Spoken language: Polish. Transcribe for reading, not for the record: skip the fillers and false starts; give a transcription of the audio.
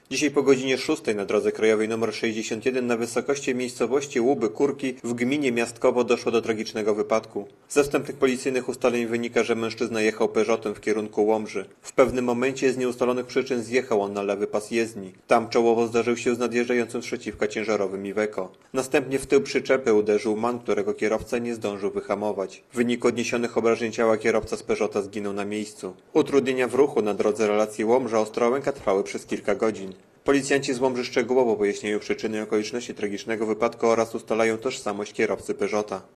Dzisiaj po godzinie 6 na drodze krajowej nr 61 na wysokości miejscowości Łuby Kurki w gminie Miastkowo doszło do tragicznego wypadku. Ze wstępnych policyjnych ustaleń wynika, że mężczyzna jechał Peugeotem w kierunku Łomży. W pewnym momencie z nieustalonych przyczyn zjechał on na lewy pas jezdni. Tam czołowo zdarzył się z nadjeżdżającym z przeciwka ciężarowym Iveco. Następnie w tył przyczepy uderzył MAN, którego kierowca nie zdążył wyhamować. W wyniku odniesionych obrażeń ciała kierowca z Peugeota zginął na miejscu. Utrudnienia w ruchu na drodze relacji Łomża-Ostrołęka trwały przez kilka godzin. Policjanci z Łomży szczegółowo wyjaśniają przyczyny i okoliczności tragicznego wypadku oraz ustalają tożsamość kierowcy Peugeota.